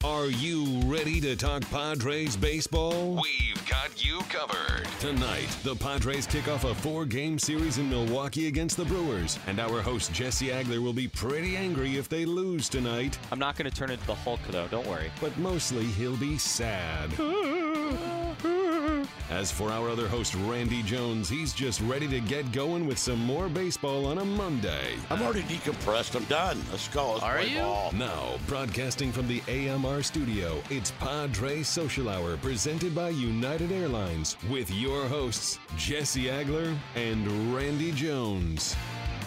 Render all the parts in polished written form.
Are you ready to talk Padres baseball? We've got you covered. Tonight, the Padres kick off a 4-game series in Milwaukee against the Brewers, and our host Jesse Agler will be pretty angry if they lose tonight. I'm not going to turn into the Hulk, though. Don't worry. But mostly, he'll be sad. As for our other host, Randy Jones, he's just ready to get going with some more baseball on a Monday. I'm already decompressed. I'm done. Let's go. Let's play ball. Now, broadcasting from the AMR studio, it's Padres Social Hour presented by United Airlines with your hosts, Jesse Agler and Randy Jones.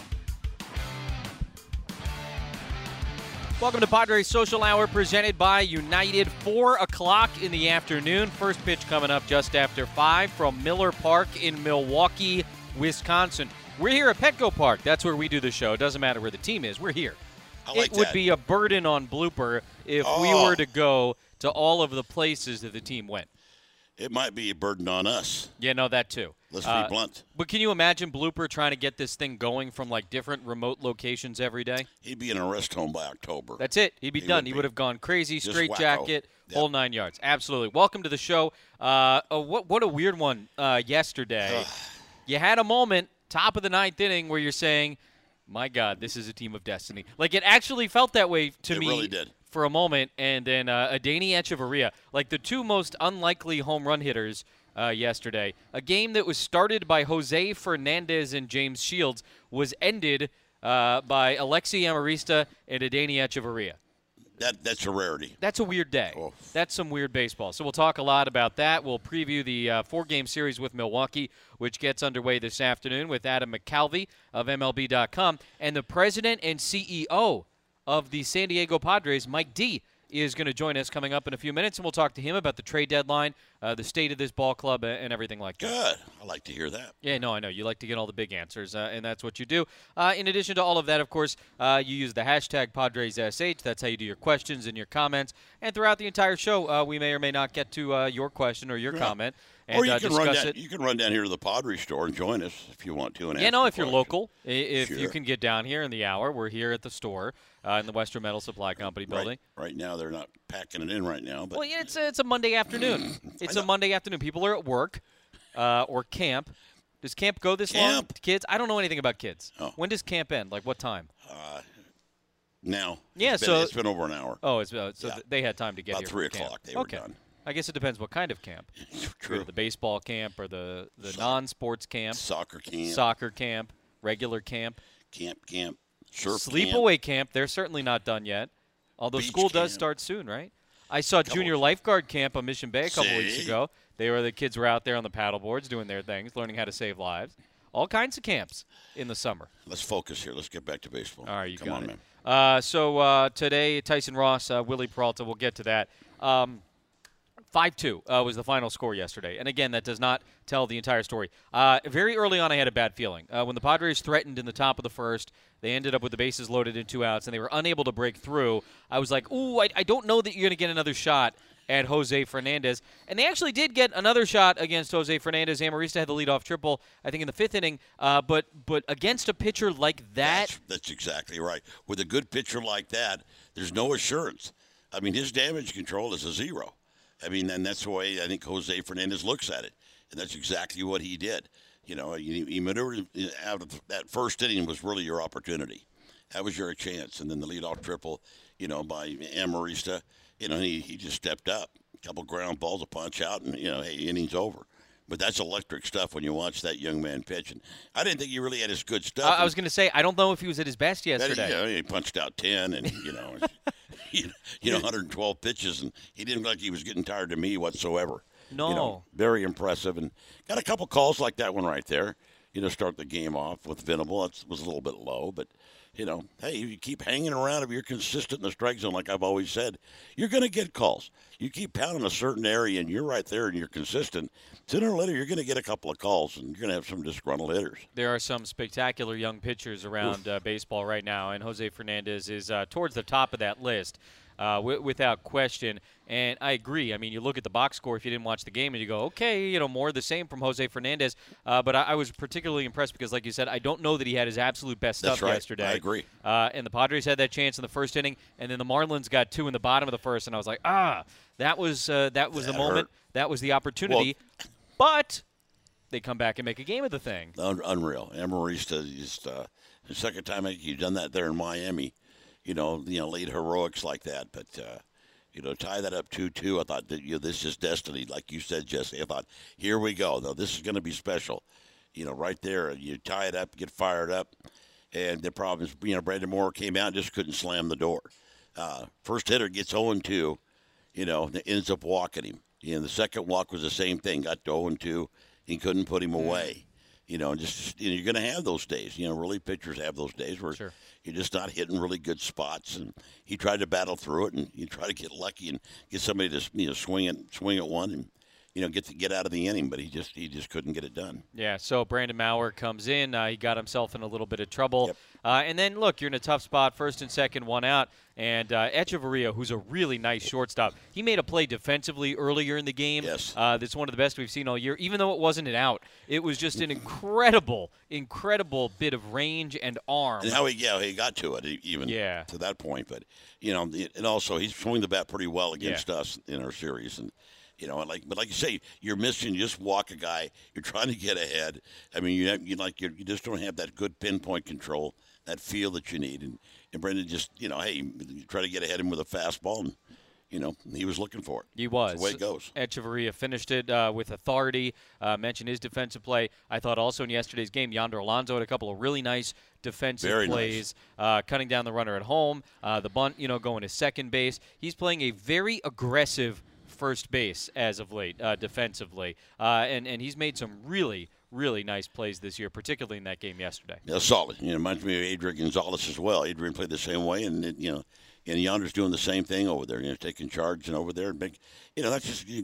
Welcome to Padres Social Hour presented by United. 4 o'clock in the afternoon. First pitch coming up just after 5 from Miller Park in Milwaukee, Wisconsin. We're here at Petco Park. That's where we do the show. It doesn't matter where the team is. We're here. It would be a burden on Blooper if we were to go to all of the places that the team went. It might be a burden on us. Yeah, no, that too. Let's be blunt. But can you imagine Blooper trying to get this thing going from like different remote locations every day? He'd be in a rest home by October. That's it. He'd be done. He would have gone crazy, straight jacket, whole 9 yards. Absolutely. Welcome to the show. What a weird one yesterday. You had a moment, top of the 9th inning, where you're saying, my God, this is a team of destiny. Like, it actually felt that way to me. It really did. For a moment, and then Adeiny Echeverria, like the two most unlikely home run hitters yesterday. A game that was started by Jose Fernandez and James Shields was ended by Alexi Amarista and Adeiny Echeverria. That's a rarity. That's a weird day. Oh. That's some weird baseball. So we'll talk a lot about that. We'll preview the 4-game series with Milwaukee, which gets underway this afternoon with Adam McCalvy of MLB.com, and the president and CEO of the San Diego Padres, Mike D, is going to join us coming up in a few minutes, and we'll talk to him about the trade deadline, the state of this ball club, and everything like that. Good. I like to hear that. Yeah, no, I know. You like to get all the big answers, and that's what you do. In addition to all of that, of course, you use the hashtag PadresSH. That's how you do your questions and your comments. And throughout the entire show, we may or may not get to your question or your comment. And, or you can run down here to the Padres store and join us if you want to. If you're local, if you can get down here in the hour, we're here at the store in the Western Metal Supply Company building. Right now, they're not packing it in right now. But. Well, yeah, it's a Monday afternoon. It's a Monday afternoon. People are at work or camp. Does camp go this long? Kids? I don't know anything about kids. Oh. When does camp end? Like what time? Now. Yeah, it's been over an hour. Oh, they had time to get about here. About 3 o'clock. They were done. I guess it depends what kind of camp. True. The baseball camp or the non-sports camp. Soccer camp. Regular camp. Camp. Surf Sleepaway camp. They're certainly not done yet. Although school does start soon, right? I saw junior lifeguard camp on Mission Bay a couple weeks ago. The kids were out there on the paddle boards doing their things, learning how to save lives. All kinds of camps in the summer. Let's focus here. Let's get back to baseball. All right, Come on, it. man. So today, Tyson Ross, Willie Peralta, we'll get to that. 5-2 was the final score yesterday. And, again, that does not tell the entire story. Very early on, I had a bad feeling. When the Padres threatened in the top of the first, they ended up with the bases loaded and 2 outs, and they were unable to break through. I was like, ooh, I don't know that you're going to get another shot at Jose Fernandez. And they actually did get another shot against Jose Fernandez. Amarista had the leadoff triple, I think, in the 5th inning. But against a pitcher like that. That's exactly right. With a good pitcher like that, there's no assurance. I mean, his damage control is a 0. I mean, and that's the way I think Jose Fernandez looks at it. And that's exactly what he did. You know, he maneuvered out of that first inning was really your opportunity. That was your chance. And then the leadoff triple, by Amarista, he just stepped up. A couple ground balls, a punch out, and, hey, inning's over. But that's electric stuff when you watch that young man pitch. And I didn't think he really had his good stuff. I was going to say, I don't know if he was at his best yesterday. He punched out 10 and, 112 pitches, and he didn't look like he was getting tired to me whatsoever. No. Very impressive. And got a couple calls like that one right there, start the game off with Venable. That was a little bit low, but, hey, you keep hanging around, if you're consistent in the strike zone, like I've always said, you're going to get calls. You keep pounding a certain area, and you're right there, and you're consistent. Sooner or later, you're going to get a couple of calls, and you're going to have some disgruntled hitters. There are some spectacular young pitchers around baseball right now, and Jose Fernandez is towards the top of that list. without question. And I agree. I mean, you look at the box score if you didn't watch the game and you go, okay, more of the same from Jose Fernandez. But I was particularly impressed because, like you said, I don't know that he had his absolute best stuff yesterday. I agree. And the Padres had that chance in the first inning, and then the Marlins got 2 in the bottom of the first, and I was like, that was the moment. Hurt. That was the opportunity. But they come back and make a game of the thing. Unreal. Amarista, just the second time you've done that there in Miami, late heroics like that. But, tie that up 2-2, I thought that this is destiny. Like you said, Jesse, I thought, here we go. No, this is going to be special. Right there, you tie it up, get fired up. And the problem is, Brandon Moore came out and just couldn't slam the door. First hitter gets 0-2, ends up walking him. The second walk was the same thing, got to 0-2. He couldn't put him away. You're going to have those days. Really pitchers have those days where you're just not hitting really good spots. And he tried to battle through it, and you try to get lucky and get somebody to swing at one and get out of the inning. But he just couldn't get it done. Yeah. So Brandon Maurer comes in. He got himself in a little bit of trouble. Yep. And then look, you're in a tough spot, first and second, 1 out. And Echeverria, who's a really nice shortstop, he made a play defensively earlier in the game. Yes. That's one of the best we've seen all year. Even though it wasn't an out, it was just an incredible bit of range and arm. And how he got to it even to that point. But, and also he's swung the bat pretty well against us in our series. And, but like you say, you're missing. You just walk a guy. You're trying to get ahead. I mean, you just don't have that good pinpoint control, that feel that you need. And Brendan just, you try to get ahead of him with a fastball, and he was looking for it. He was. That's the way it goes. Echeverria finished it with authority. Mentioned his defensive play. I thought also in yesterday's game, Yonder Alonso had a couple of really nice defensive plays, cutting down the runner at home. The bunt, going to second base. He's playing a very aggressive first base as of late, defensively. And he's made some really nice plays this year, particularly in that game yesterday. Yeah, solid. Reminds me of Adrian Gonzalez as well. Adrian played the same way, and and Yonder's doing the same thing over there. Taking charge and over there, and that's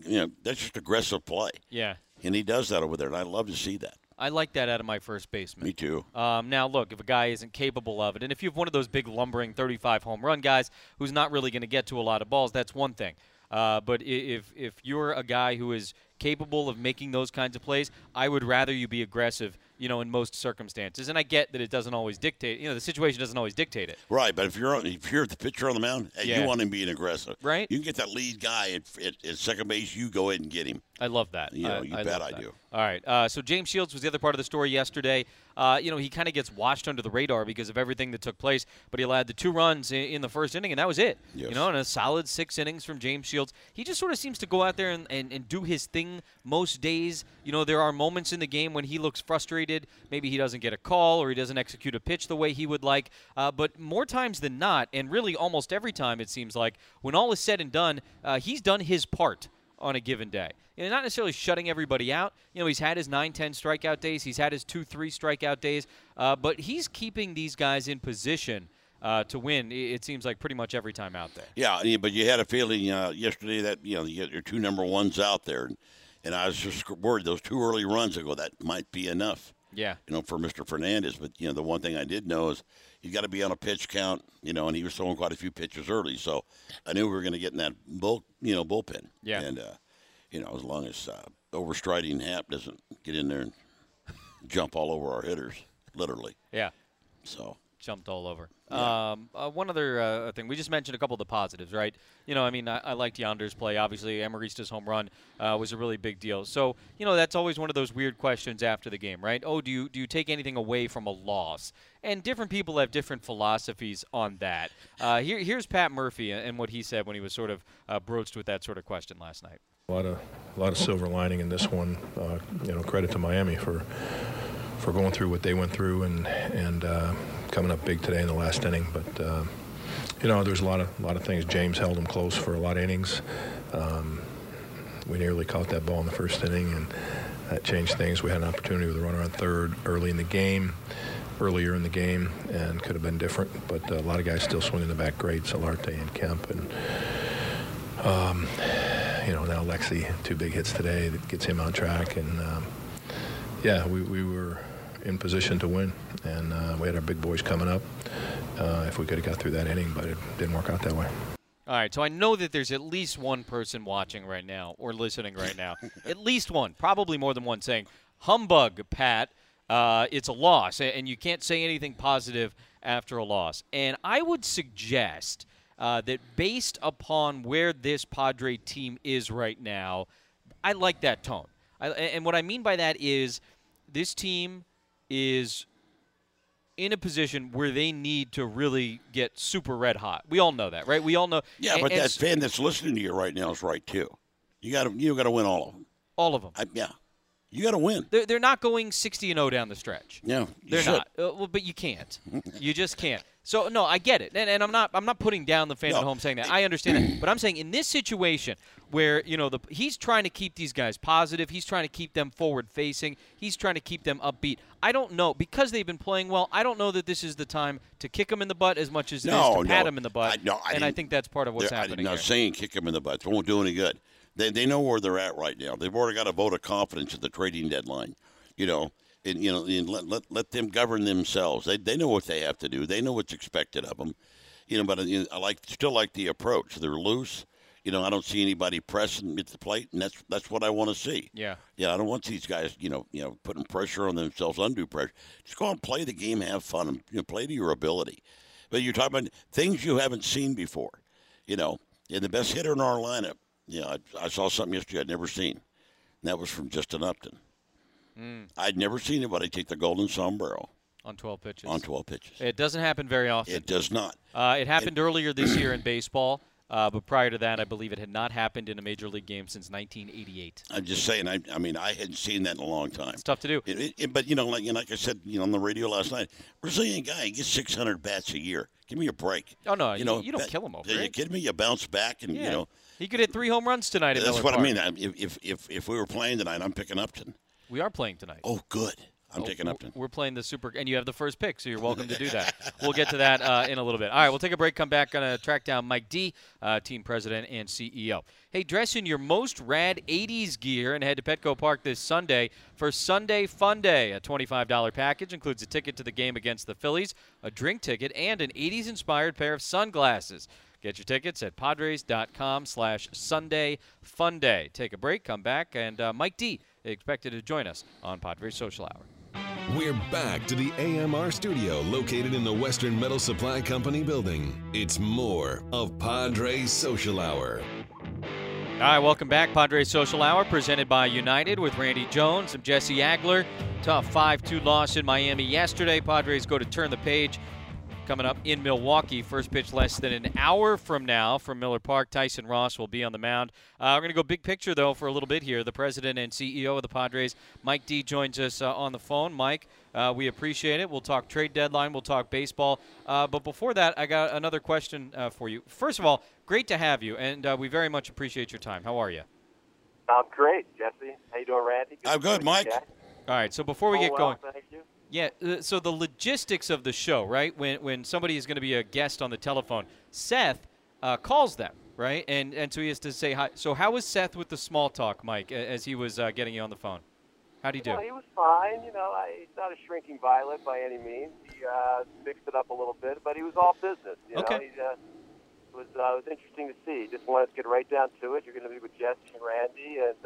just aggressive play. Yeah, and he does that over there, and I love to see that. I like that out of my first baseman. Me too. Now, look, if a guy isn't capable of it, and if you have one of those big lumbering 35 home run guys who's not really going to get to a lot of balls, that's one thing. But if you're a guy who is capable of making those kinds of plays, I would rather you be aggressive, in most circumstances. And I get that it doesn't always dictate, the situation doesn't always dictate it. Right, but if you're the pitcher on the mound, you want him being aggressive. Right. You can get that lead guy at second base, you go ahead and get him. I love that. You bet I do. All right. So James Shields was the other part of the story yesterday. He kind of gets washed under the radar because of everything that took place, but he allowed the 2 runs in the first inning, and that was it. Yes. And a solid 6 innings from James Shields. He just sort of seems to go out there and do his thing most days. There are moments in the game when he looks frustrated. Maybe he doesn't get a call or he doesn't execute a pitch the way he would like. But more times than not, and really almost every time it seems like, when all is said and done, he's done his part on a given day. Not necessarily shutting everybody out. He's had his 9-10 strikeout days. He's had his 2-3 strikeout days. But he's keeping these guys in position to win, it seems like, pretty much every time out there. Yeah, but you had a feeling yesterday that, you get your 2 number 1s out there. And I was just worried those 2 early runs ago, that might be enough. Yeah. For Mr. Fernandez. But, the one thing I did know is he's got to be on a pitch count, and he was throwing quite a few pitches early. So I knew we were going to get in that bullpen. Yeah. And, as long as overstriding Hap doesn't get in there and jump all over our hitters, literally. Yeah. So. Jumped all over. Yeah. One other thing. We just mentioned a couple of the positives, right? I liked Yonder's play. Obviously, Amarista's home run was a really big deal. So, that's always one of those weird questions after the game, right? Oh, do you take anything away from a loss? And different people have different philosophies on that. Here's Pat Murphy and what he said when he was sort of broached with that sort of question last night. A lot of silver lining in this one. Credit to Miami for going through what they went through and coming up big today in the last inning. But there's a lot of things. James held them close for a lot of innings. We nearly caught that ball in the first inning, and that changed things. We had an opportunity with a runner on third earlier in the game, and could have been different. But a lot of guys still swinging the bat great, Solarte and Kemp, and now Lexi, 2 big hits today that gets him on track. And we were in position to win, and we had our big boys coming up if we could have got through that inning, but it didn't work out that way. All right, so I know that there's at least one person watching right now or listening right now, at least one, probably more than one, saying, humbug, Pat, it's a loss, and you can't say anything positive after a loss. And I would suggest that based upon where this Padre team is right now, I like that tone. And what I mean by that is this team is in a position where they need to really get super red hot. We all know that, right? We all know. Yeah, but that fan that's listening to you right now is right too. You got to win all of them. All of them. Yeah, you got to win. They're not going 60-0 down the stretch. Yeah, they're should. not. Well, but you can't. You just can't. So no, I get it, and I'm not putting down the fan at home saying that. I understand that, but I'm saying in this situation where he's trying to keep these guys positive, he's trying to keep them forward facing, he's trying to keep them upbeat. I don't know, because they've been playing well. I don't know that this is the time to kick them in the butt as much as it is to pat them in the butt. I think that's part of what's happening. I'm not saying kick them in the butt. It won't do any good. They know where they're at right now. They've already got a vote of confidence at the trading deadline. And let them govern themselves. They know what they have to do. They know what's expected of them. But I still like the approach. They're loose. I don't see anybody pressing at the plate, and that's what I want to see. Yeah. Yeah, I don't want these guys, putting pressure on themselves, undue pressure. Just go out and play the game, have fun, and play to your ability. But you're talking about things you haven't seen before. And the best hitter in our lineup, I saw something yesterday I'd never seen, and that was from Justin Upton. I'd never seen anybody take the golden sombrero. On 12 pitches. On 12 pitches. It doesn't happen very often. It does not. It happened earlier this year in baseball, but prior to that, I believe it had not happened in a Major League game since 1988. I'm just saying, I hadn't seen that in a long time. It's tough to do. But, like I said, on the radio last night, Brazilian guy, he gets 600 bats a year. Give me a break. Oh, no, you don't kill him over it. Are you kidding me? You bounce back and, He could hit 3 home runs tonight at That's Miller what Park. I mean. If we were playing tonight, I'm picking Upton. We are playing tonight. Oh, good. I'm taking Upton. We're playing the Super, and you have the first pick, so you're welcome to do that. We'll get to that in a little bit. All right, we'll take a break, come back, going to track down Mike D, team president and CEO. Hey, dress in your most rad 80s gear and head to Petco Park this Sunday for Sunday Fun Day. A $25 package includes a ticket to the game against the Phillies, a drink ticket, and an 80s-inspired pair of sunglasses. Get your tickets at Padres.com/Sunday Fun Day. Take a break, come back, and Mike D expected to join us on Padres Social Hour. We're back to the AMR studio located in the Western Metal Supply Company building. It's more of Padres Social Hour. All right, welcome back. Padres Social Hour presented by United with Randy Jones and Jesse Agler. Tough 5-2 loss in Miami yesterday. Padres go to turn the page. Coming up in Milwaukee, first pitch less than an hour from now from Miller Park. Tyson Ross will be on the mound. We're going to go big picture, though, for a little bit here. The president and CEO of the Padres, Mike D, joins us on the phone. Mike, we appreciate it. We'll talk trade deadline. We'll talk baseball. But before that, I got another question for you. First of all, great to have you, and we very much appreciate your time. How are you? I'm great, Jesse. How you doing, Randy? I'm good, Mike. All right, so before we get going. Thank you. Yeah, so the logistics of the show, right? When somebody is going to be a guest on the telephone, Seth calls them, right? And so he has to say hi. So how was Seth with the small talk, Mike, as he was getting you on the phone? How'd he do? Well, he was fine. He's not a shrinking violet by any means. He mixed it up a little bit, but he was all business. Okay. It was interesting to see. He just wanted to get right down to it. You're going to be with Jesse and Randy, and,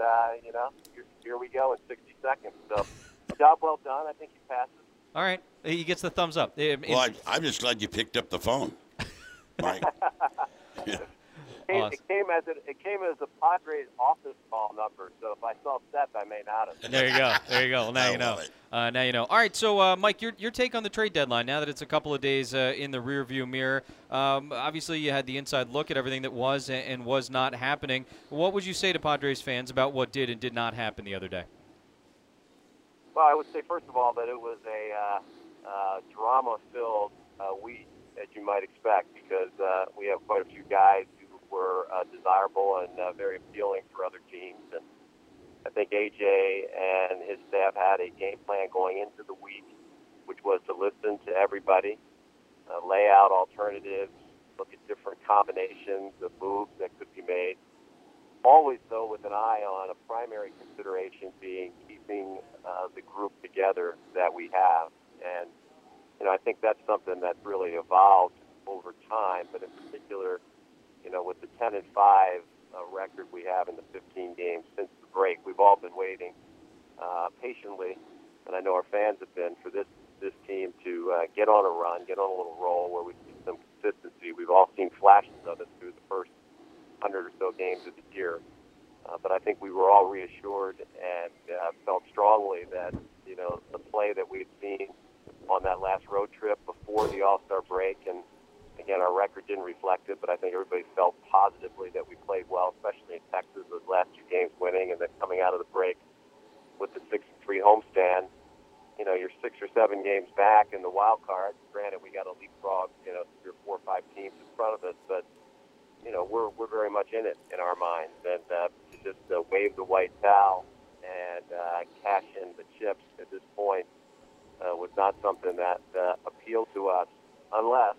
here we go in 60 seconds. So, job well done. I think he passes. All right. He gets the thumbs up. Well, I'm just glad you picked up the phone, Mike. Awesome. It came as a Padres office call number. So if I saw Seth, I may not have. There you go. There you go. Well, now I you know. love it. Now you know. All right. So, Mike, your take on the trade deadline now that it's a couple of days in the rearview mirror. Obviously, you had the inside look at everything that was and was not happening. What would you say to Padres fans about what did and did not happen the other day? Well, I would say, first of all, that it was a drama-filled week, as you might expect, because we have quite a few guys who were desirable and very appealing for other teams. And I think A.J. and his staff had a game plan going into the week, which was to listen to everybody, lay out alternatives, look at different combinations of moves that could be made. Always, though, with an eye on a primary consideration being keeping the group together that we have. And, I think that's something that's really evolved over time. But in particular, with the 10-5 record we have in the 15 games since the break, we've all been waiting patiently, and I know our fans have been, for this team to get on a run, get on a little roll where we see some consistency. We've all seen flashes of it through the first 100 or so games of the year. But I think we were all reassured and felt strongly that, the play that we had seen on that last road trip before the All-Star break, and again, our record didn't reflect it, but I think everybody felt positively that we played well, especially in Texas, those last 2 games winning, and then coming out of the break with the 6-3 homestand. You're 6 or 7 games back in the wild card. Granted, we got a leapfrog, 3 or 4 or 5 teams in front of us, but we're very much in it in our minds, and to just wave the white towel and cash in the chips at this point was not something that appealed to us, unless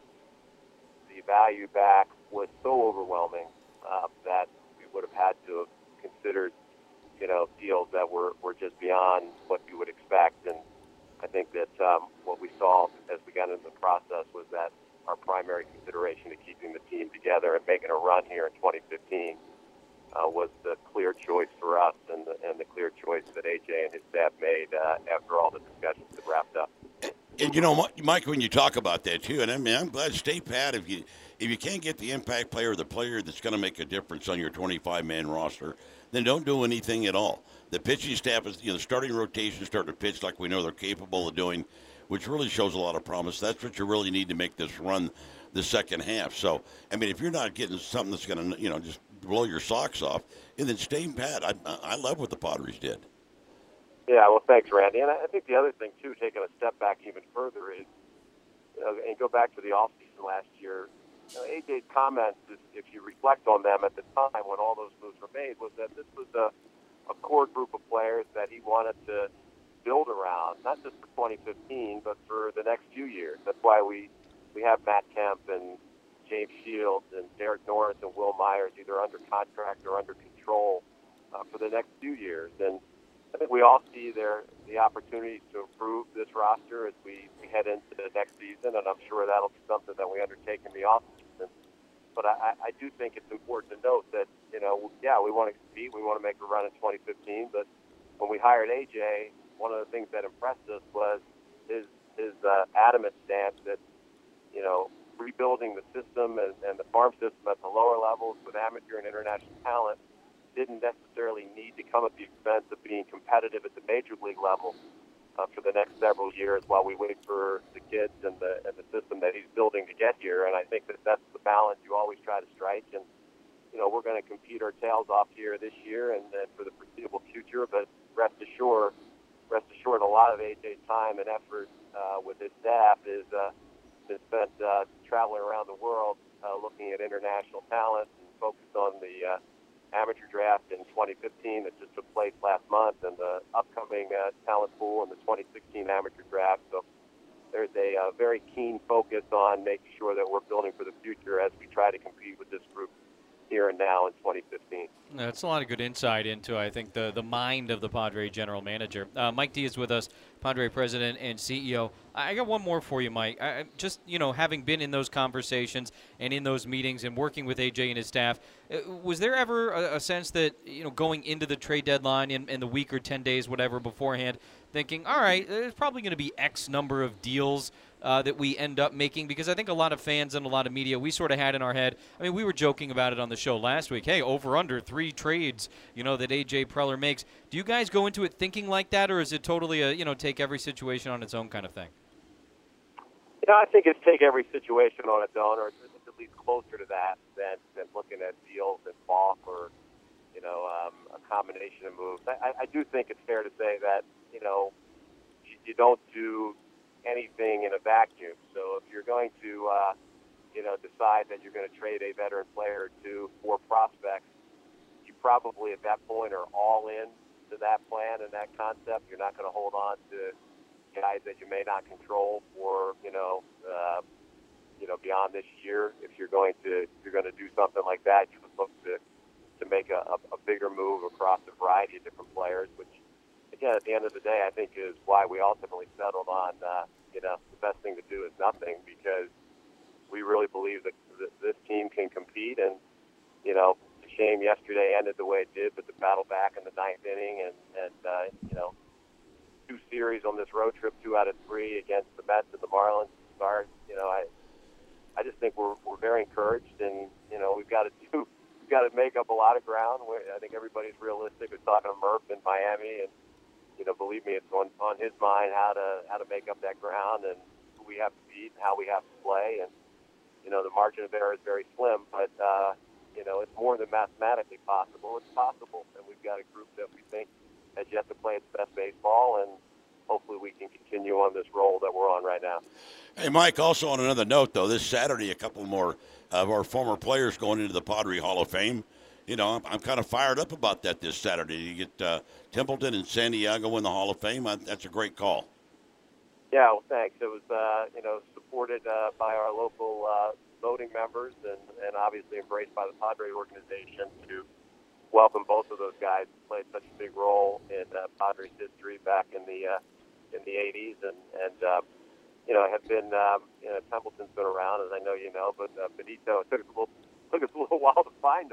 the value back was so overwhelming that we would have had to have considered, deals that were just beyond what you would expect. And I think that what we saw as we got into the process was that our primary consideration to keeping the team together and making a run here in 2015 was the clear choice for us, and the clear choice that AJ and his staff made after all the discussions had wrapped up. And Mike, when you talk about that too, and I mean, I'm glad stay pat. If you can't get the impact player, the player that's going to make a difference on your 25-man roster, then don't do anything at all. The pitching staff is, the starting rotation starting to pitch like we know they're capable of doing, which really shows a lot of promise. That's what you really need to make this run the second half. So, I mean, if you're not getting something that's going to, just blow your socks off, and then stay pat. I love what the Padres did. Yeah, well, thanks, Randy. And I think the other thing, too, taking a step back even further is, and go back to the offseason last year, AJ's comments, if you reflect on them at the time when all those moves were made, was that this was a core group of players that he wanted to build around, not just for 2015, but for the next few years. That's why we have Matt Kemp and James Shields and Derek Norris and Will Myers either under contract or under control for the next few years. And I think we all see the opportunities to improve this roster as we head into the next season, and I'm sure that'll be something that we undertake in the offseason. But I do think it's important to note that, we want to compete, we want to make a run in 2015, but when we hired AJ, one of the things that impressed us was his adamant stance that, rebuilding the system and the farm system at the lower levels with amateur and international talent didn't necessarily need to come at the expense of being competitive at the major league level for the next several years while we wait for the kids and the system that he's building to get here. And I think that's the balance you always try to strike. And, we're going to compete our tails off here this year and for the foreseeable future. But rest assured, a lot of AJ's time and effort with his staff is spent traveling around the world looking at international talent and focused on the amateur draft in 2015 that just took place last month, and the upcoming talent pool in the 2016 amateur draft. So there's a very keen focus on making sure that we're building for the future as we try to compete with this group here and now in 2015. That's a lot of good insight into, I think, the mind of the Padre general manager. Mike D is with us, Padre president and CEO. I got one more for you, Mike. Just, having been in those conversations and in those meetings and working with AJ and his staff, was there ever a sense that, going into the trade deadline in the week or 10 days, whatever, beforehand, thinking, all right, there's probably going to be X number of deals that we end up making? Because I think a lot of fans and a lot of media, we sort of had in our head, I mean, we were joking about it on the show last week, hey, over under 3 trades, that AJ Preller makes. Do you guys go into it thinking like that, or is it totally a, take every situation on its own kind of thing? I think it's take every situation on its own, or it's at least closer to that than looking at deals and bulk or, a combination of moves. I do think it's fair to say that, you don't do anything in a vacuum. So if you're going to, decide that you're going to trade a veteran player or two for prospects, you probably at that point are all in to that plan and that concept. You're not going to hold on to guys that you may not control for, beyond this year. If you're going to do something like that, you would look to make a bigger move across a variety of different players, which, again, at the end of the day, I think is why we ultimately settled on, the best thing to do is nothing, because we really believe that this team can compete, and you know, it's a shame yesterday ended the way it did, but the battle back in the ninth inning and you know, 2 series on this road trip, 2 out of 3 against the Mets and the Marlins to start. You know, I just think we're very encouraged, and you know, we've got to make up a lot of ground. I think everybody's realistic. We're talking to Murph in Miami, and you know, believe me, it's on his mind how to make up that ground and who we have to beat and how we have to play. And you know, the margin of error is very slim, but you know, it's more than mathematically possible. It's possible, and we've got a group that we think has yet to play its best baseball, and hopefully we can continue on this roll that we're on right now. Hey, Mike, also on another note, though, this Saturday, a couple more of our former players going into the Padre Hall of Fame. You know, I'm kind of fired up about that this Saturday. You get Templeton and Santiago in the Hall of Fame. That's a great call. Yeah, well, thanks. It was, you know, supported by our local voting members and obviously embraced by the Padre organization to welcome both of those guys who played such a big role in Padres history back in the 80s, and you know, have been, you know, Templeton's been around, as I know you know, but Benito, it took us a little while to find him.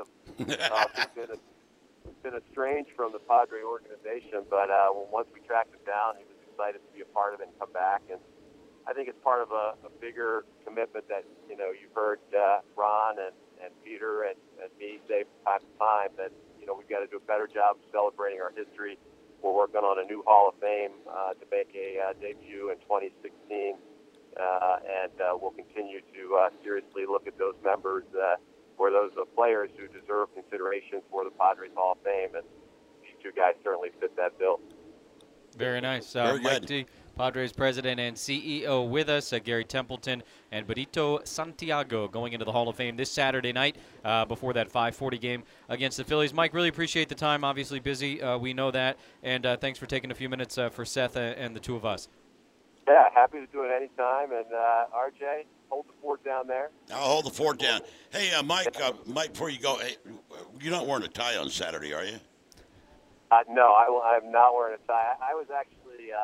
He's been estranged from the Padre organization, but once we tracked him down, he was excited to be a part of it and come back, and I think it's part of a bigger commitment that, you know, you've heard Ron and Peter and me say from time to time that, you know, we've got to do a better job of celebrating our history. We're working on a new Hall of Fame to make a debut in 2016, and we'll continue to seriously look at those members or those players who deserve consideration for the Padres Hall of Fame, and these 2 guys certainly fit that bill. Very nice. Very Mike good. D, Padres president and CEO with us, Gary Templeton and Benito Santiago going into the Hall of Fame this Saturday night before that 5:40 game against the Phillies. Mike, really appreciate the time. Obviously busy, we know that, and thanks for taking a few minutes for Seth and the 2 of us. Yeah, happy to do it anytime, and RJ, hold the fort down there. I'll hold the fort down. Hey, Mike, before you go, hey, you're not wearing a tie on Saturday, are you? No, I'm not wearing a tie. I was actually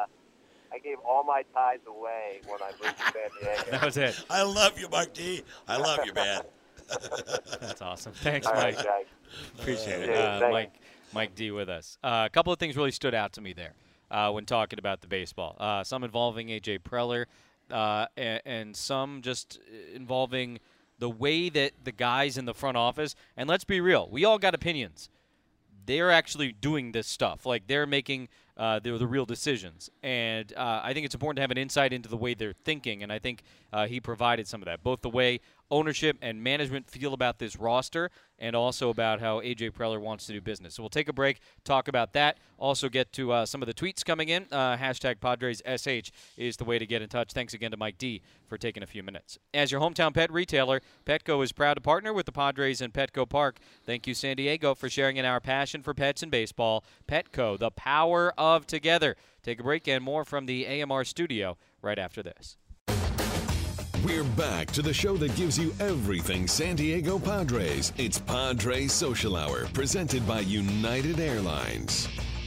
I gave all my ties away when I moved to San Diego. That was it. I love you, Mike D. I love you, man. That's awesome. Thanks, All Mike. right, guys. Appreciate Yeah, it. Mike D with us. A couple of things really stood out to me there when talking about the baseball. Some involving A.J. Preller and some just involving the way that the guys in the front office, and let's be real, we all got opinions. They're actually doing this stuff. Like, they're making the real decisions. And I think it's important to have an insight into the way they're thinking, and I think he provided some of that, both the way ownership and management feel about this roster and also about how A.J. Preller wants to do business. So we'll take a break, talk about that, also get to some of the tweets coming in. Hashtag PadresSH is the way to get in touch. Thanks again to Mike D for taking a few minutes. As your hometown pet retailer, Petco is proud to partner with the Padres and Petco Park. Thank you, San Diego, for sharing in our passion for pets and baseball. Petco, the power of together. Take a break and more from the AMR studio right after this. We're back to the show that gives you everything San Diego Padres. It's Padres Social Hour, presented by United Airlines.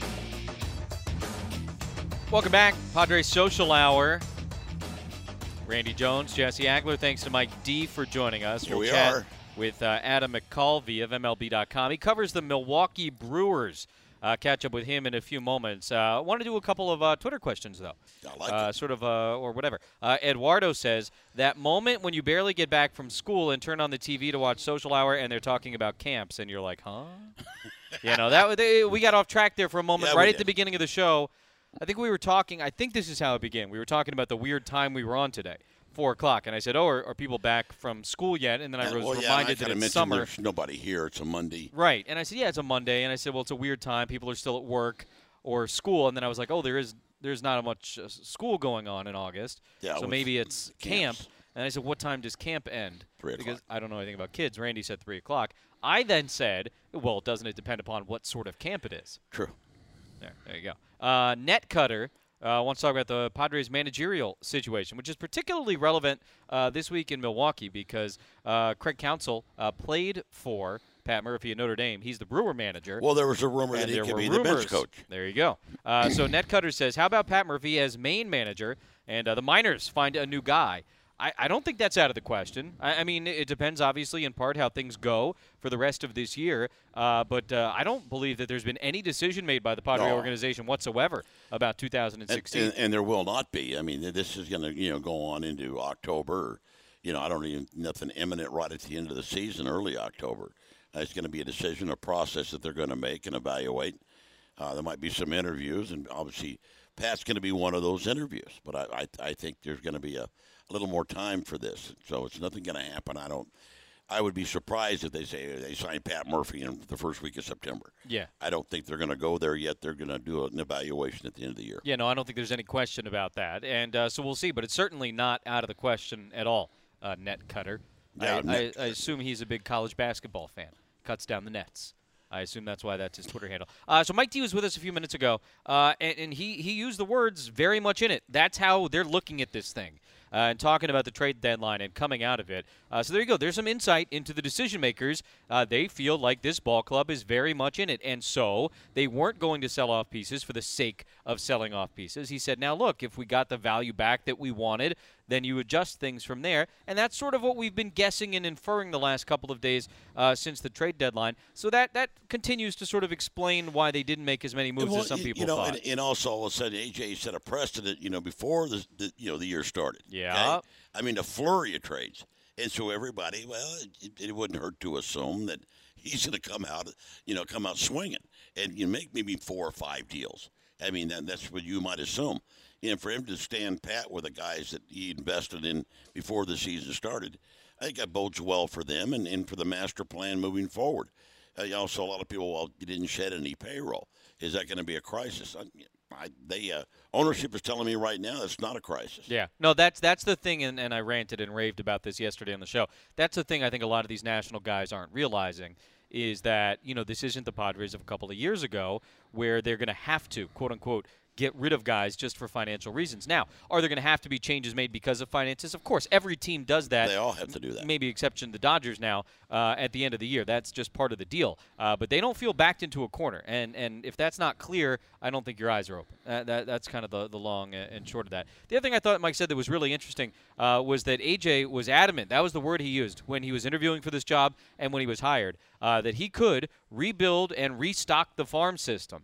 Welcome back, Padres Social Hour. Randy Jones, Jesse Agler, thanks to Mike D for joining us. Here we chat are. with Adam McCalvey of MLB.com. He covers the Milwaukee Brewers. Catch up with him in a few moments. I want to do a couple of Twitter questions, though. I like it. Or whatever. Eduardo says, that moment when you barely get back from school and turn on the TV to watch Social Hour and they're talking about camps, and you're like, huh? You know, we got off track there for a moment right at the beginning of the show. I think we were talking, I think this is how it began. We were talking about the weird time we were on today. 4 o'clock, and I said, are people back from school yet? And then I was reminded that it's summer. There's nobody here. It's a Monday. Right. And I said, yeah, it's a Monday. And I said, well, it's a weird time. People are still at work or school. And then I was like, oh, there's not much school going on in August. Yeah, so maybe it's camp. And I said, what time does camp end? 3 o'clock. Because I don't know anything about kids. Randy said 3 o'clock. I then said, well, doesn't it depend upon what sort of camp it is? True. There you go. Netcutter wants to talk about the Padres' managerial situation, which is particularly relevant this week in Milwaukee because Craig Counsell played for Pat Murphy at Notre Dame. He's the Brewer manager. Well, there was a rumor that he could be the bench coach. There you go. So Netcutter says, how about Pat Murphy as main manager and the Miners find a new guy? I don't think that's out of the question. I mean, it depends, obviously, in part how things go for the rest of this year. But I don't believe that there's been any decision made by the Padre organization whatsoever about 2016. And there will not be. I mean, this is going to go on into October. I don't even nothing imminent right at the end of the season, early October. It's going to be a decision, a process that they're going to make and evaluate. There might be some interviews, and obviously Pat's going to be one of those interviews. But I think there's going to be a little more time for this. So it's nothing going to happen. I would be surprised if they say they sign Pat Murphy in the first week of September. Yeah. I don't think they're going to go there yet. They're going to do an evaluation at the end of the year. Yeah, no, I don't think there's any question about that. And so we'll see. But it's certainly not out of the question at all, Net Cutter. Yeah, I assume he's a big college basketball fan. Cuts down the nets. I assume that's why that's his Twitter handle. So Mike D was with us a few minutes ago, and he used the words very much in it. That's how they're looking at this thing. And talking about the trade deadline and coming out of it. So there you go. There's some insight into the decision makers. They feel like this ball club is very much in it. And so they weren't going to sell off pieces for the sake of selling off pieces. He said, now look, if we got the value back that we wanted, then you adjust things from there. And that's sort of what we've been guessing and inferring the last couple of days since the trade deadline. So that continues to sort of explain why they didn't make as many moves as some people thought. And also all of a sudden, AJ set a precedent, before the year started. Yeah. Okay? I mean, a flurry of trades. And so everybody, well, it wouldn't hurt to assume that he's going to come out swinging and make maybe 4 or 5 deals. I mean, that's what you might assume. And for him to stand pat with the guys that he invested in before the season started, I think that bodes well for them and for the master plan moving forward. Also, a lot of people, well, you didn't shed any payroll. Is that going to be a crisis? Ownership is telling me right now it's not a crisis. Yeah. No, that's the thing, and I ranted and raved about this yesterday on the show. That's the thing I think a lot of these national guys aren't realizing is that, this isn't the Padres of a couple of years ago where they're going to have to, quote-unquote, get rid of guys just for financial reasons. Now, are there going to have to be changes made because of finances? Of course, every team does that. They all have to do that. Maybe exception the Dodgers now at the end of the year. That's just part of the deal. But they don't feel backed into a corner. And if that's not clear, I don't think your eyes are open. That's kind of the long and short of that. The other thing I thought Mike said that was really interesting was that AJ was adamant. That was the word he used when he was interviewing for this job and when he was hired, that he could rebuild and restock the farm system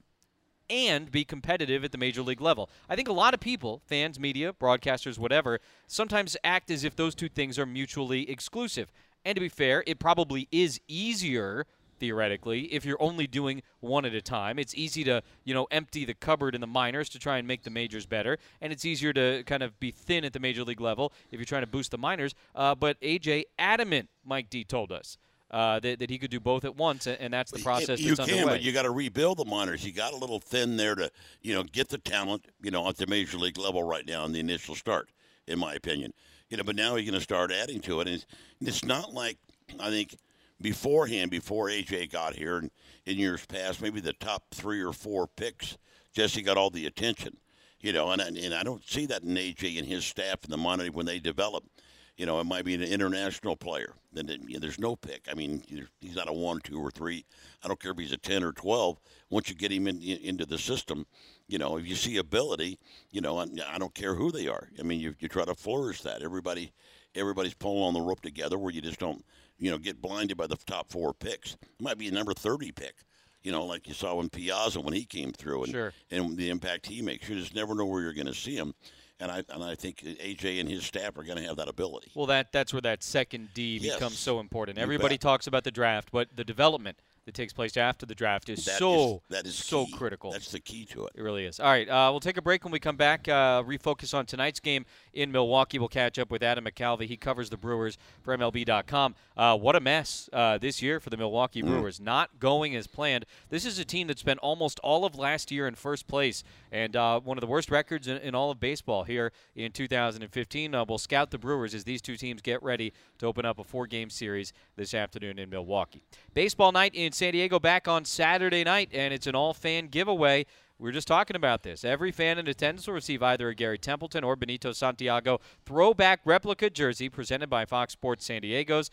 and be competitive at the major league level. I think a lot of people, fans, media, broadcasters, whatever, sometimes act as if those two things are mutually exclusive. And to be fair, it probably is easier, theoretically, if you're only doing one at a time. It's easy to, empty the cupboard in the minors to try and make the majors better, and it's easier to kind of be thin at the major league level if you're trying to boost the minors. But AJ, adamant, Mike D told us. That he could do both at once, and that's the process that's underway. You can, but you got to rebuild the minors. You got a little thin there to, get the talent, at the major league level right now in the initial start, in my opinion. But now you're going to start adding to it, and it's not like I think beforehand, before AJ got here, and in years past, maybe the top 3 or 4 picks, Jesse got all the attention, and I don't see that in AJ and his staff and the minor when they develop. It might be an international player. Then there's no pick. I mean, he's not a 1, 2, or 3. I don't care if he's a 10 or 12. Once you get him into the system, if you see ability, I don't care who they are. I mean, you try to flourish that. Everybody's pulling on the rope together where you just don't, get blinded by the top 4 picks. It might be a number 30 pick. Like you saw when Piazza when he came through and the impact he makes. You just never know where you're going to see him. And I think AJ and his staff are going to have that ability. Well, that's where that second D becomes so important. Everybody talks about the draft, but the development that takes place after the draft is so critical. That's the key to it. It really is. All right, we'll take a break. When we come back, refocus on tonight's game in Milwaukee. We'll catch up with Adam McCalvy. He covers the Brewers for MLB.com. What a mess this year for the Milwaukee Brewers. Not going as planned. This is a team that spent almost all of last year in first place and one of the worst records in all of baseball here in 2015. We'll scout the Brewers as these two teams get ready to open up a 4-game series this afternoon in Milwaukee. Baseball night in San Diego back on Saturday night, and it's an all-fan giveaway. We were just talking about this. Every fan in attendance will receive either a Gary Templeton or Benito Santiago throwback replica jersey presented by Fox Sports San Diego.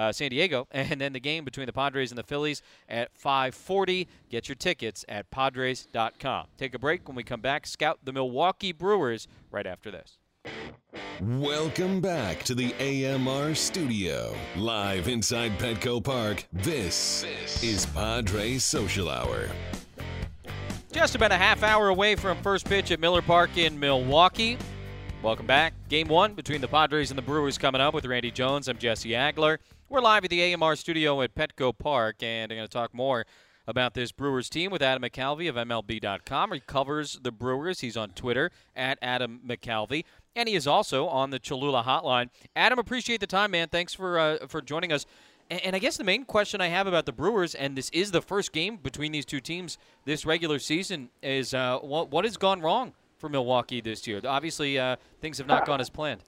And then the game between the Padres and the Phillies at 5:40. Get your tickets at Padres.com. Take a break. When we come back, scout the Milwaukee Brewers right after this. Welcome back to the AMR studio. Live inside Petco Park, this is Padres Social Hour. Just about a half hour away from first pitch at Miller Park in Milwaukee. Welcome back. Game 1 between the Padres and the Brewers coming up with Randy Jones. I'm Jesse Agler. We're live at the AMR studio at Petco Park, and I'm going to talk more about this Brewers team with Adam McCalvy of MLB.com. He covers the Brewers. He's on Twitter at Adam McCalvy, and he is also on the Cholula hotline. Adam, appreciate the time, man. Thanks for joining us. And I guess the main question I have about the Brewers, and this is the first game between these two teams this regular season, is what has gone wrong for Milwaukee this year? Obviously, things have not gone as planned.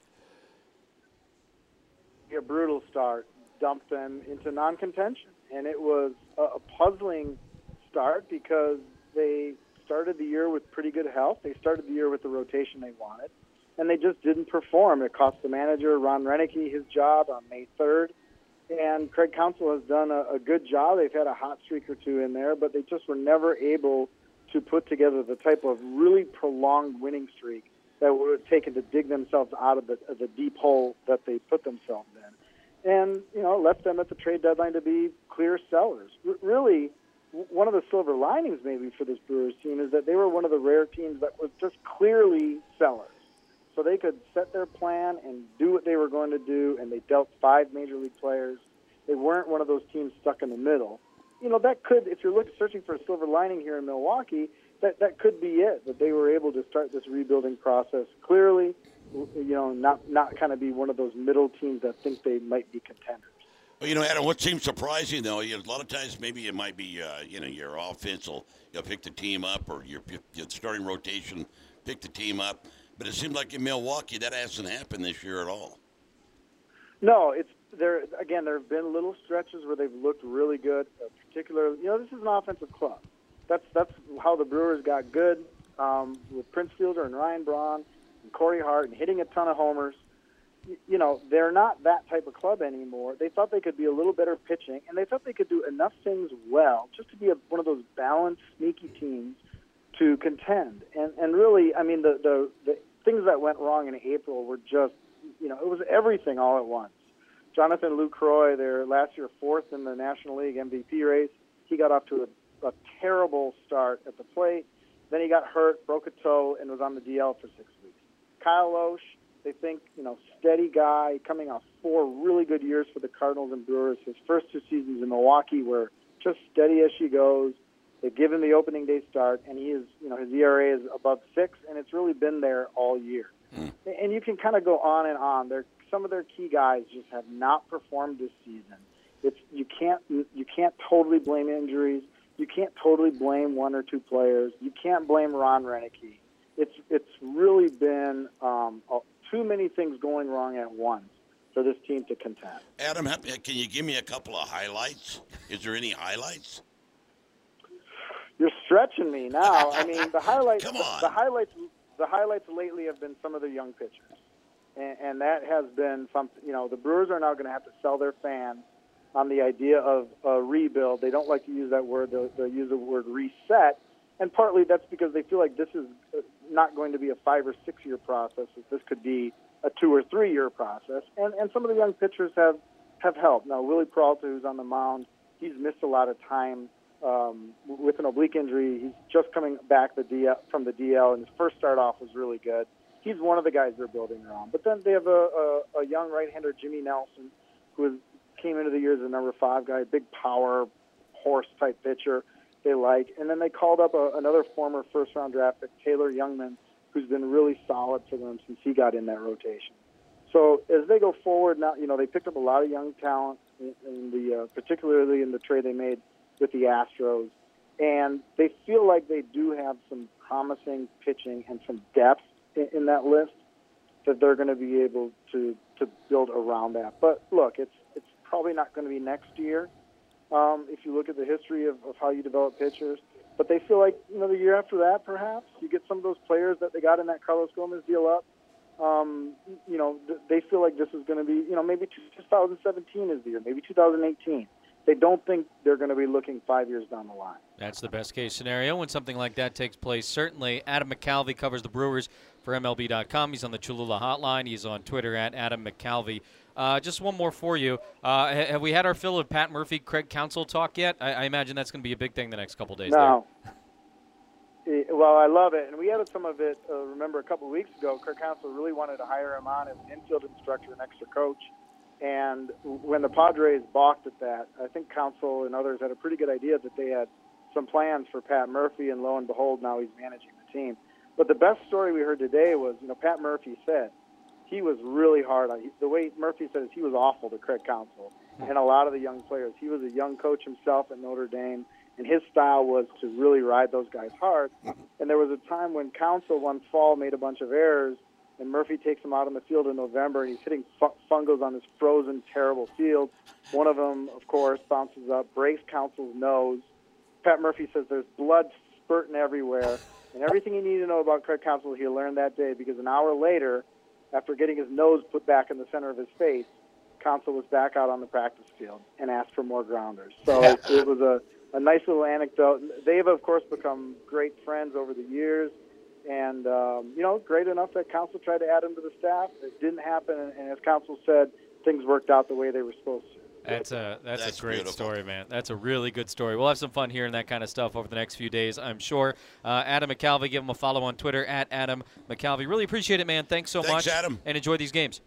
A brutal start dumped them into non-contention, and it was a puzzling start because they started the year with pretty good health. They started the year with the rotation they wanted, and they just didn't perform. It cost the manager, Ron Renicky, his job on May 3rd, and Craig Counsell has done a good job. They've had a hot streak or two in there, but they just were never able to put together the type of really prolonged winning streak that would have taken to dig themselves out of the deep hole that they put themselves in. And, left them at the trade deadline to be clear sellers. Really, one of the silver linings maybe for this Brewers team is that they were one of the rare teams that was just clearly sellers. So they could set their plan and do what they were going to do, and they dealt 5 major league players. They weren't one of those teams stuck in the middle. That could, if you're searching for a silver lining here in Milwaukee, that could be it, that they were able to start this rebuilding process clearly, not kind of be one of those middle teams that think they might be contenders. Well, Adam, what seems surprising, though, a lot of times maybe it might be, your offense will pick the team up, or your starting rotation pick the team up. But it seems like in Milwaukee that hasn't happened this year at all. No, there have been little stretches where they've looked really good. Particularly, this is an offensive club. That's how the Brewers got good with Prince Fielder and Ryan Braun and Corey Hart and hitting a ton of homers. They're not that type of club anymore. They thought they could be a little better pitching, and they thought they could do enough things well just to be one of those balanced, sneaky teams to contend. And really, I mean, the things that went wrong in April were just, it was everything all at once. Jonathan Lucroy, their last year 4th in the National League MVP race, he got off to a terrible start at the plate. Then he got hurt, broke a toe, and was on the DL for 6 weeks. Kyle Loesch, they think, steady guy, coming off 4 really good years for the Cardinals and Brewers. His first 2 seasons in Milwaukee were just steady as she goes. They give him the opening day start, and he is, his ERA is above 6, and it's really been there all year. And you can kind of go on and on. Some of their key guys just have not performed this season. You can't totally blame injuries. You can't totally blame 1 or 2 players. You can't blame Ron Renicky. It's really been too many things going wrong at once for this team to contend. Adam, can you give me a couple of highlights? Is there any highlights? You're stretching me now. I mean, the highlights. Come on. The highlights lately have been some of the young pitchers, and that has been something. The Brewers are now going to have to sell their fans on the idea of a rebuild. They don't like to use that word. They'll use the word reset, and partly that's because they feel like this is not going to be a 5 or 6 year process. This could be a 2 or 3 year process, and some of the young pitchers have helped. Now, Willie Peralta, who's on the mound, he's missed a lot of time with an oblique injury. He's just coming back from the DL, and his first start off was really good. He's one of the guys they're building around. But then they have a young right-hander, Jimmy Nelson, who came into the year as a number 5 guy, big power, horse-type pitcher they like. And then they called up another former first-round draft pick, Taylor Youngman, who's been really solid for them since he got in that rotation. So as they go forward now, they picked up a lot of young talent, particularly in the trade they made with the Astros, and they feel like they do have some promising pitching and some depth in that list that they're going to be able to build around that. But look, it's probably not going to be next year if you look at the history of how you develop pitchers. But they feel like, the year after that, perhaps, you get some of those players that they got in that Carlos Gomez deal up. They feel like this is going to be, maybe 2017 is the year, maybe 2018. They don't think they're going to be looking 5 years down the line. That's the best case scenario when something like that takes place. Certainly, Adam McCalvy covers the Brewers for MLB.com. He's on the Cholula hotline. He's on Twitter at Adam McCalvy. Just one more for you. Have we had our fill of Pat Murphy, Craig Counsell talk yet? I imagine that's going to be a big thing the next couple days. No. Well, I love it. And we had some of it, remember, a couple of weeks ago. Craig Counsell really wanted to hire him on as an infield instructor and extra coach. And when the Padres balked at that, I think Counsell and others had a pretty good idea that they had some plans for Pat Murphy, and lo and behold, now he's managing the team. But the best story we heard today was, Pat Murphy said he was really hard on. The way Murphy said is he was awful to Craig Counsell and a lot of the young players. He was a young coach himself at Notre Dame, and his style was to really ride those guys hard. And there was a time when Counsell one fall made a bunch of errors, and Murphy takes him out on the field in November, and he's hitting fungos on this frozen, terrible field. One of them, of course, bounces up, breaks Counsell's nose. Pat Murphy says there's blood spurting everywhere, and everything you need to know about Craig Counsell he learned that day, because an hour later, after getting his nose put back in the center of his face, Counsell was back out on the practice field and asked for more grounders. So it was a nice little anecdote. They have, of course, become great friends over the years. And, great enough that Counsell tried to add him to the staff. It didn't happen, and as Counsell said, things worked out the way they were supposed to. That's a great beautiful story, man. That's a really good story. We'll have some fun hearing that kind of stuff over the next few days, I'm sure. Adam McCalvy, give him a follow on Twitter at Adam McCalvy. Really appreciate it, man. Thanks so much. Thanks, Adam. And enjoy these games.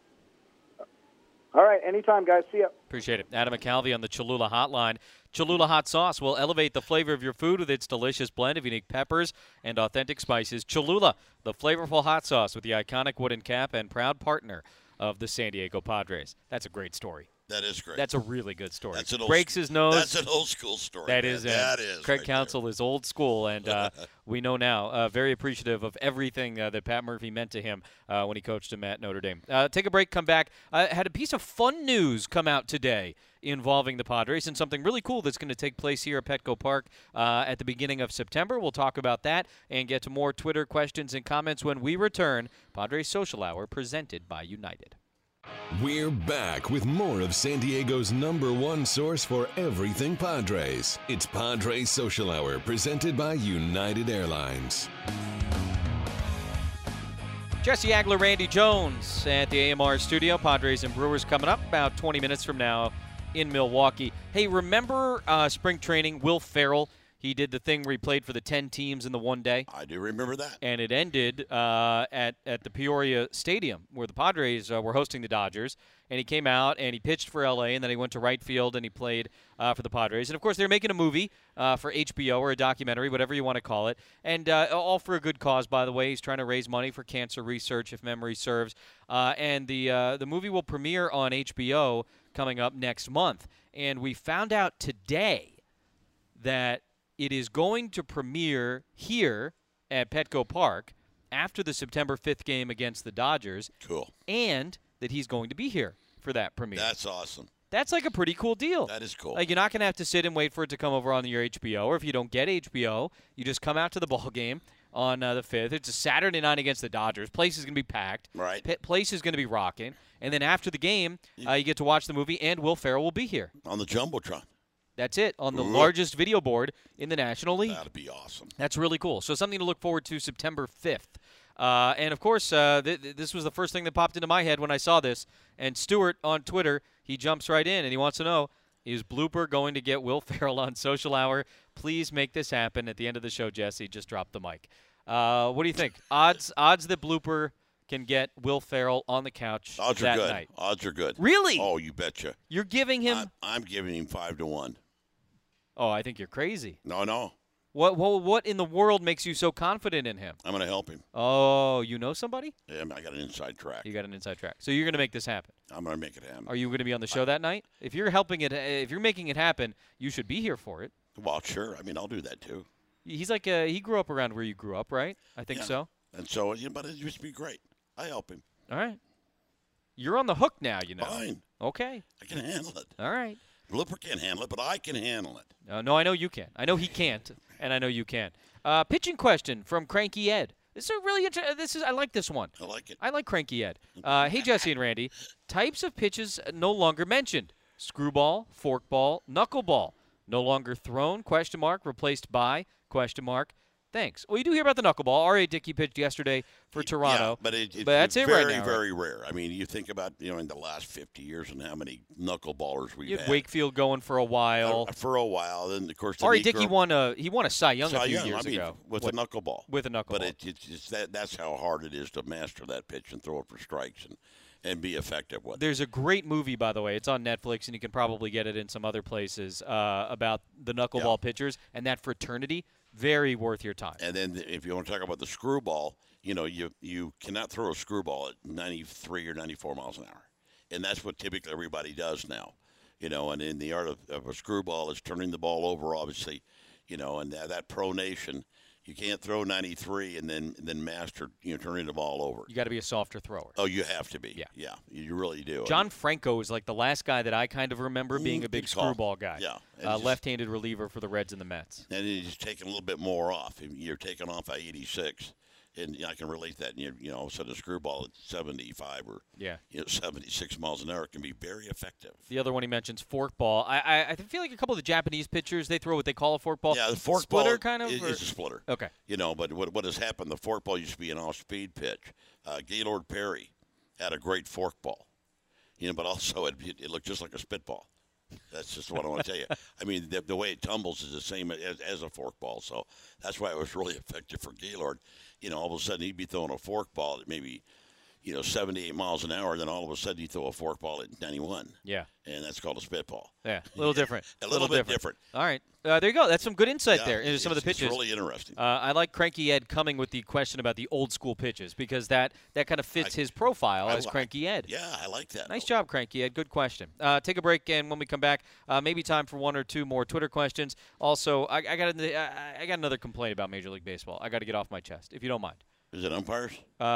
All right, anytime, guys. See ya. Appreciate it. Adam McCalvy on the Cholula hotline. Cholula hot sauce will elevate the flavor of your food with its delicious blend of unique peppers and authentic spices. Cholula, the flavorful hot sauce with the iconic wooden cap and proud partner of the San Diego Padres. That's a great story. That is great. That's a really good story. That's an old, breaks his nose. That's an old school story. That is. Craig right Counsell is old school, and we know now. Very appreciative of everything that Pat Murphy meant to him when he coached him at Notre Dame. Take a break, come back. Had a piece of fun news come out today involving the Padres and something really cool that's going to take place here at Petco Park at the beginning of September. We'll talk about that and get to more Twitter questions and comments when we return. Padres Social Hour presented by United. We're back with more of San Diego's #1 source for everything Padres. It's Padres Social Hour, presented by United Airlines. Jesse Agler, Randy Jones at the AMR studio. Padres and Brewers coming up about 20 minutes from now in Milwaukee. Hey, remember spring training, Will Ferrell? He did the thing where he played for the 10 teams in the one day. I do remember that. And it ended at the Peoria Stadium where the Padres were hosting the Dodgers. And he came out and he pitched for L.A. and then he went to right field and he played for the Padres. And, of course, they're making a movie for HBO or a documentary, whatever you want to call it. And all for a good cause, by the way. He's trying to raise money for cancer research, if memory serves. And the movie will premiere on HBO coming up next month. And we found out today that it is going to premiere here at Petco Park after the September 5th game against the Dodgers. Cool. And that he's going to be here for that premiere. That's awesome. That's like a pretty cool deal. That is cool. Like, you're not going to have to sit and wait for it to come over on your HBO, or if you don't get HBO, you just come out to the ball game on the 5th. It's a Saturday night against the Dodgers. Place is going to be packed. Right. Place is going to be rocking. And then after the game, you get to watch the movie, and Will Ferrell will be here. On the Jumbotron. That's it, on the largest video board in the National League. That'd be awesome. That's really cool. So something to look forward to September 5th. And, of course, this was the first thing that popped into my head when I saw this. And Stuart on Twitter, he jumps right in, and he wants to know, is Blooper going to get Will Ferrell on Social Hour? Please make this happen at the end of the show, Jesse. Just drop the mic. What do you think? Odds that Blooper can get Will Ferrell on the couch that night. Odds are good. Really? Oh, you betcha. You're giving him? I'm giving him 5-1. Oh, I think you're crazy. No. What in the world makes you so confident in him? I'm going to help him. Oh, you know somebody? Yeah, I got an inside track. You got an inside track. So you're going to make this happen. I'm going to make it happen. Are you going to be on the show that night? If you're helping it, if you're making it happen, you should be here for it. Well, sure. I mean, I'll do that too. He's like he grew up around where you grew up, right? I think so. And so, but it used to be great. I help him. All right. You're on the hook now, you know. Fine. Okay. I can handle it. All right. Blooper can't handle it, but I can handle it. No, I know you can. I know he can't, and I know you can. Pitching question from Cranky Ed. This is a really interesting. I like this one. I like it. I like Cranky Ed. Hey, Jesse and Randy. Types of pitches no longer mentioned: screwball, forkball, knuckleball. No longer thrown? ? Replaced by ? Thanks. Well, you do hear about the knuckleball. R.A. Dickey pitched yesterday for Toronto. Yeah, but that's it's it right very, now. very rare. I mean, you think about, in the last 50 years and how many knuckleballers we've You had had. Wakefield going for a while. For a while. Then, of course, R.A. Dickey won a Cy Young a few years ago. With a knuckleball. With a knuckleball. But it's that's how hard it is to master that pitch and throw it for strikes and be effective with it. There's a great movie, by the way. It's on Netflix, and you can probably get it in some other places, about the knuckleball pitchers and that fraternity. Very worth your time. And then if you want to talk about the screwball, you cannot throw a screwball at 93 or 94 miles an hour. And that's what typically everybody does now. And in the art of a screwball is turning the ball over, obviously, and that pronation. You can't throw 93 and then master, turning the ball over. You got to be a softer thrower. Oh, you have to be. Yeah, you really do. John Franco is like the last guy that I kind of remember being a big screwball guy. Yeah. Left-handed reliever for the Reds and the Mets. And he's taking a little bit more off. You're taking off at 86. And I can relate that. And all of a sudden a screwball at 75 or 76 miles an hour can be very effective. The other one he mentions, forkball. I feel like a couple of the Japanese pitchers, they throw what they call a forkball. Yeah, the forkball splitter kind of is a splitter. Okay. But what has happened? The forkball used to be an off-speed pitch. Gaylord Perry had a great forkball. But also it looked just like a spitball. That's just what I want to tell you. I mean, the way it tumbles is the same as a forkball, so that's why it was really effective for Gaylord. All of a sudden he'd be throwing a forkball at maybe, 78 miles an hour, then all of a sudden he'd throw a forkball at 91. Yeah. And that's called a spitball. Yeah, a little different. A little bit different. All right. There you go. That's some good insight there into some of the pitches. It's really interesting. I like Cranky Ed coming with the question about the old school pitches because that kind of fits his profile as Cranky Ed. Yeah, I like that. Nice job, Cranky Ed. Good question. Take a break, and when we come back, maybe time for one or two more Twitter questions. Also, I got another complaint about Major League Baseball. I got to get off my chest, if you don't mind. Is it umpires?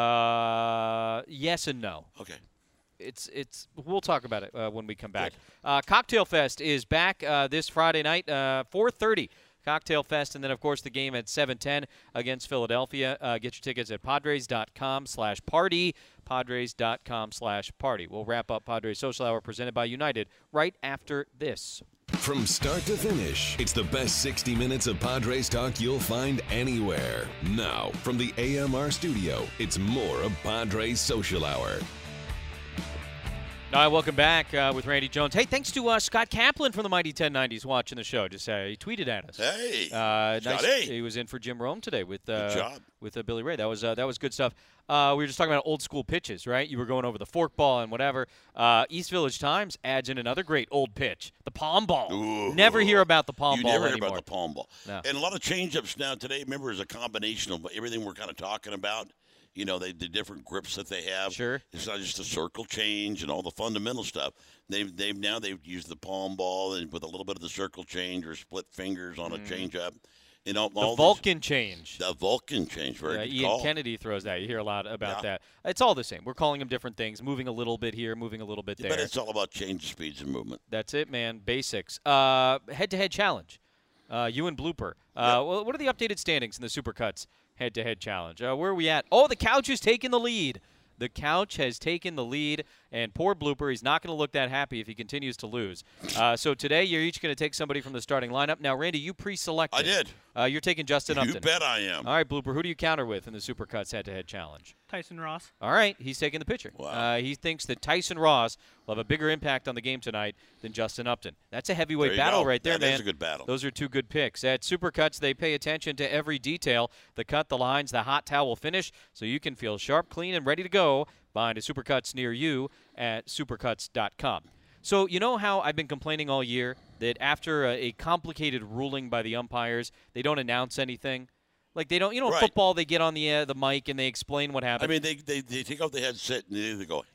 Yes and no. Okay. We'll talk about it when we come back. Cocktail Fest is back this Friday night, 4:30. Cocktail Fest, and then, of course, the game at 7:10 against Philadelphia. Get your tickets at Padres.com/party, Padres.com/party. We'll wrap up Padres Social Hour presented by United right after this. From start to finish, it's the best 60 minutes of Padres talk you'll find anywhere. Now, from the AMR studio, it's more of Padres Social Hour. All right, welcome back with Randy Jones. Hey, thanks to Scott Kaplan from the Mighty 1090s watching the show. Just he tweeted at us. Hey, nice. He was in for Jim Rome today with Billy Ray. That was good stuff. We were just talking about old school pitches, right? You were going over the forkball and whatever. East Village Times adds in another great old pitch, the palm ball. Ooh. Never hear about the palm ball anymore. You never anymore. hear about the palm ball. No. And a lot of change-ups now today, remember, is a combination of everything we're kind of talking about. The different grips that they have. Sure. It's not just a circle change and all the fundamental stuff. They've used the palm ball and with a little bit of the circle change or split fingers on a change-up. The Vulcan change. The Vulcan change, very good Ian call. Kennedy throws that. You hear a lot about that. It's all the same. We're calling them different things, moving a little bit here, moving a little bit there. But it's all about change of speeds and movement. That's it, man. Basics. Head-to-head challenge. You and Blooper. Well, what are the updated standings in the Supercuts head-to-head challenge? Where are we at? Oh, the Couch has taken the lead. The Couch has taken the lead, and poor Blooper, he's not going to look that happy if he continues to lose. So today you're each going to take somebody from the starting lineup. Now, Randy, you pre-selected. I did. You're taking Justin Upton. You bet I am. All right, Blooper, who do you counter with in the Supercuts head-to-head challenge? Tyson Ross. All right, he's taking the pitcher. Wow. He thinks that Tyson Ross will have a bigger impact on the game tonight than Justin Upton. That's a heavyweight battle right there, man. That is a good battle. Those are two good picks. At Supercuts, they pay attention to every detail, the cut, the lines, the hot towel finish, so you can feel sharp, clean, and ready to go. Find a Supercuts near you at supercuts.com. So you know how I've been complaining all year that after a complicated ruling by the umpires, they don't announce anything? Like they don't, in football, they get on the mic and they explain what happened. I mean, they take off the headset and they go,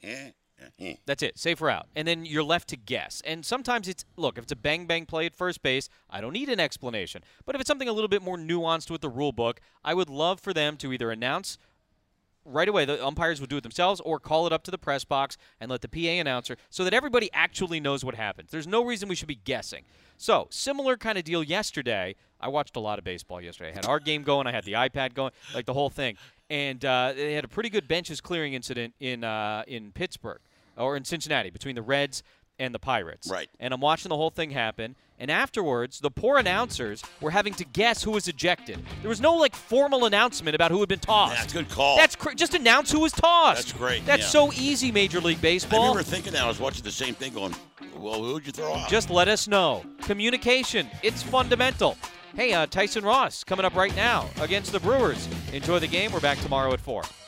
That's it. Safe or out. And then you're left to guess. And sometimes if it's a bang-bang play at first base, I don't need an explanation. But if it's something a little bit more nuanced with the rule book, I would love for them to either announce right away, the umpires would do it themselves, or call it up to the press box and let the PA announcer so that everybody actually knows what happens. There's no reason we should be guessing. So, similar kind of deal yesterday. I watched a lot of baseball yesterday. I had our game going. I had the iPad going, like the whole thing. And they had a pretty good benches clearing incident in Pittsburgh, or in Cincinnati, between the Reds and the Pirates. Right. And I'm watching the whole thing happen. And afterwards, the poor announcers were having to guess who was ejected. There was no formal announcement about who had been tossed. That's a good call. Just announce who was tossed. That's great. That's yeah. so easy, Major League I Baseball. remember thinking that. I was watching the same thing going, well, who'd you throw out? Just let us know. Communication, it's fundamental. Hey, Tyson Ross coming up right now against the Brewers. Enjoy the game. We're back tomorrow at 4.